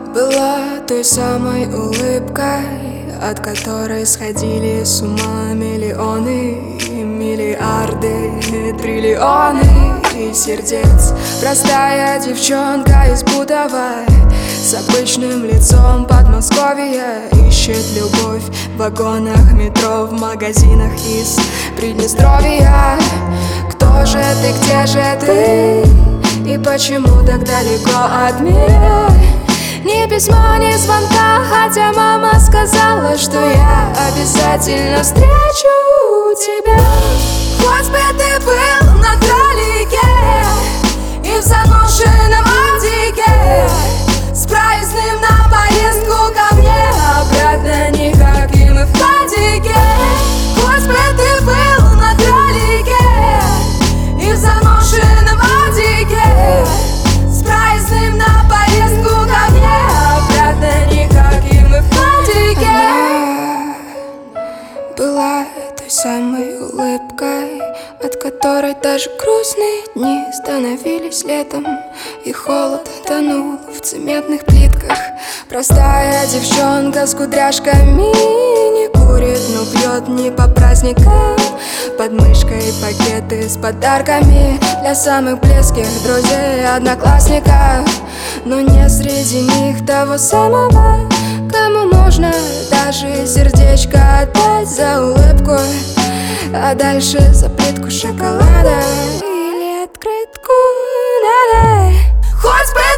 Была той самой улыбкой, от которой сходили с ума миллионы, миллиарды, триллионы сердец. Простая девчонка из Бутовой, с обычным лицом Подмосковья, ищет любовь в вагонах метро, в магазинах из Приднестровья. Кто же ты, где же ты, и почему так далеко от меня? Ни письма, ни звонка, хотя мама сказала, что я обязательно встречу тебя. Хоть бы ты был на далеке и в заношенном Адике, с проездным на поездку ко мне обратно, никаким и в Владике. Хоть бы ты был на далеке и в заношенном Адике, с проездным на поездку ко мне обратно, никаким и в Владике. Она была той самой улыбкой, от которой даже грустные дни становились летом, и холод тонул в цементных плитках. Простая девчонка с кудряшками, не курит, но пьет не по праздникам. Под мышкой пакеты с подарками для самых близких друзей, одноклассников, но не среди них того самого, кому можно даже сердечко отдать за улыбку, а дальше за плитку шоколада или открытку. Хоть бы